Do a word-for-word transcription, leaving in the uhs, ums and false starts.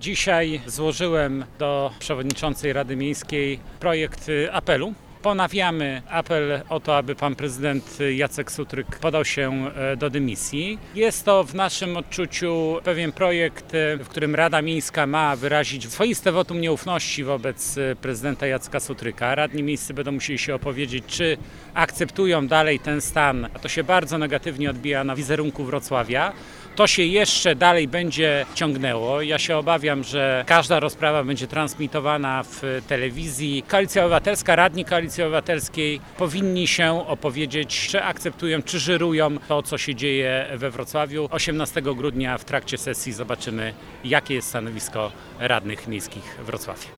Dzisiaj złożyłem do przewodniczącej Rady Miejskiej projekt apelu. Ponawiamy apel o to, aby pan prezydent Jacek Sutryk podał się do dymisji. Jest to w naszym odczuciu pewien projekt, w którym Rada Miejska ma wyrazić swoiste wotum nieufności wobec prezydenta Jacka Sutryka. Radni miejscy będą musieli się opowiedzieć, czy akceptują dalej ten stan. To się bardzo negatywnie odbija na wizerunku Wrocławia. To się jeszcze dalej będzie ciągnęło. Ja się obawiam, że każda rozprawa będzie transmitowana w telewizji. Koalicja Obywatelska, radni Koalicji Obywatelskiej powinni się opowiedzieć, czy akceptują, czy żyrują to, co się dzieje we Wrocławiu. osiemnastego grudnia w trakcie sesji zobaczymy, jakie jest stanowisko radnych miejskich Wrocławia.